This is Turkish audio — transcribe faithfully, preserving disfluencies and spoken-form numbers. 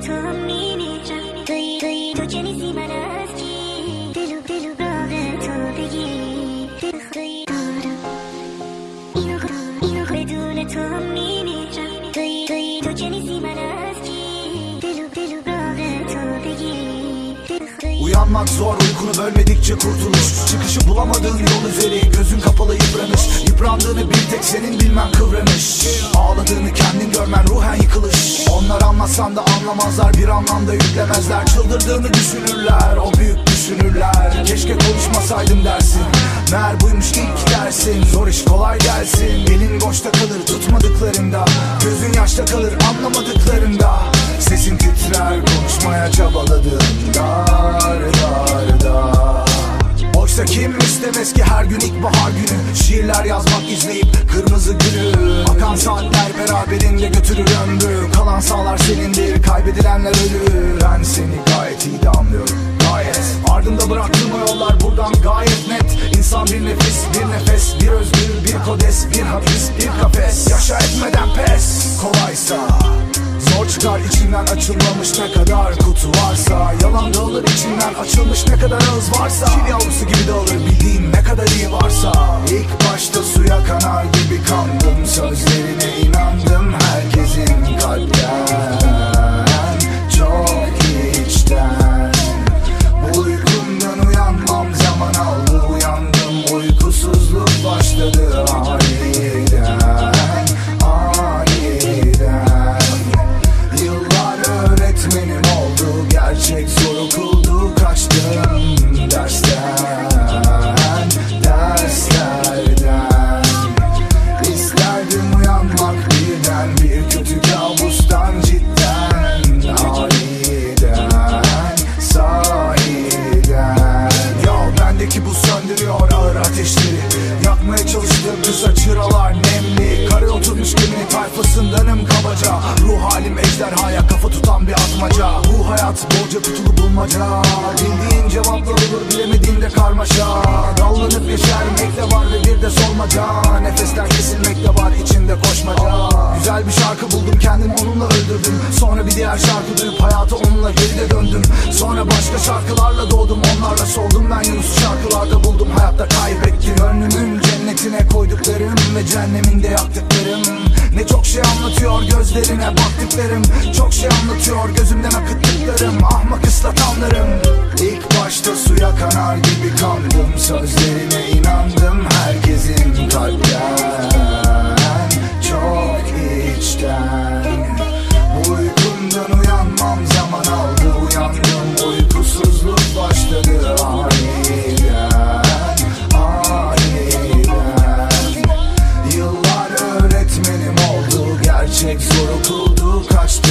Uyanmak zor, uykunu bölmedikçe kurtuluş. Çıkışı bulamadığın yol üzeri, gözün kapalı yıpranış. Yıprandığını bir tek senin bilmen kıvranış. Ağladığını kendin görmen ruhen yıkılış. Onlar anlatsan da anlamazlar, bir anlamda yüklemezler. Çıldırdığını düşünürler, o büyük düşünürler. Keşke konuşmasaydım dersin, meğer buymuş ilk dersin. Zor iş kolay gelsin, elin boşta kalır tutmadıklarında. Gözün yaşta kalır anlamadıklarında. Sesin titrer konuşmaya çabaladığında. Dar dar. Oysa kim istemez ki her gün ilkbahar günü. Şiirler yazmak izleyip kırmızı gülü. Akan saatler beraberinde götürür ömrü. Kalan sağlar senindir, kaybedilenler ölür. Ben seni gayet iyi de anlıyorum, gayet. Ardımda bıraktığım o yollar buradan gayet net. İnsan bir nefis, bir nefes, bir özgür, bir kodes, bir hapis, bir kafes. Yaşa etmeden pes, kolaysa zor çıkar içinden açılmamış ne kadar kutu varsa. Yalan dağılır içinden açılmış ne kadar ağız varsa. Çil yavrusu gibi dağılır bildiğin ne kadar iyi varsa. İlk başta suya kanar gibi kandım. Sözlerine inandım herkesin kalpten. Çok içten. Bu uykumdan uyanmam zaman aldı. Uyandım uykusuzluk başladı aniden. Öğretmenim oldu, gerçek zor okuldu. Kaçtım dersten, derslerden. İsterdim uyanmak birden, bir kötü kabustan cidden. Aniden, sahiden. Ya bendeki bu söndürüyor ağır ateşleri. Yakmaya çalıştığım kısa çıralar nemli. Kare oturmuş geminin tayfasındanım kabaca. Ruh halim ejderhaya kafa tutan bir atmaca. Bu hayat bolca kutulu bulmaca. Bildiğin cevaplar olur, bilemediğinde karmaşa. Dallanıp yeşermek de var ve bir de solmaca. Nefesler kesilmek de var, içinde koşmaca. Güzel bir şarkı buldum, kendimi onunla öldürdüm. Sonra bir diğer şarkı duyup hayata onunla geride döndüm. Sonra başka şarkılarla doğdum, onlarla soldum. Ben Yunus'u şarkılarda buldum, hayatta kaybettim. Gönlümün cennetine koyduklarım ve cehenneminde yaktıklarım. Ne çok şey anlatıyor gözlerine baktıklarım. Çok şey anlatıyor gözümden akıttıklarım. Ahmak ıslatanlarım. İlk başta suya kanar gibi kandım. Sözlerine inandım herkesin kalpten. Çok içten. Bu uykumdan uyanmam zaman aldı. Uyandım uykusuzluk başladı aniden. Aniden. Yıllar öğretmenim oldu, gerçek zor okuldu. Kaçtı